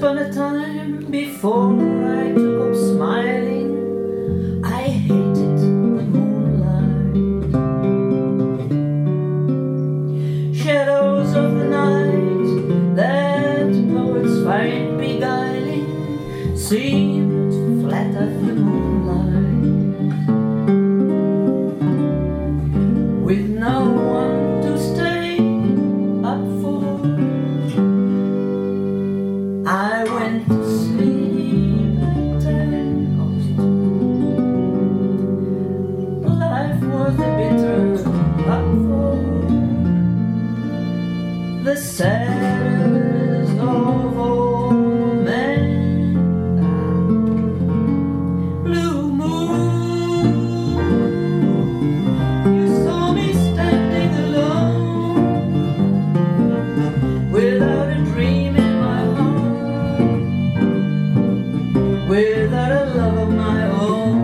upon a time, before I took up smiling, I hated the moonlight. Shadows of the night that poets find beguiling seemed flat as the moonlight, with no one to stay up for. I went to sleep at 10. Life was a bitter cup for the saddest of all men. Blue moon, you saw me standing alone, without a dream in my heart, without a love of my own.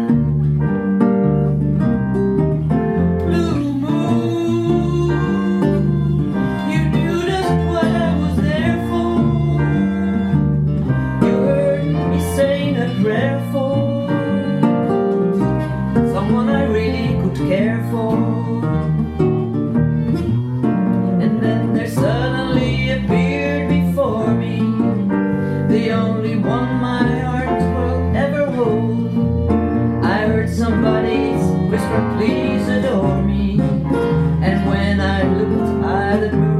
Blue moon, you knew just what I was there for. You heard me saying a prayer for someone I really could care for. And then there suddenly appeared before me the only one my heart will ever hold. I heard somebody whisper, please adore me. And when I looked at the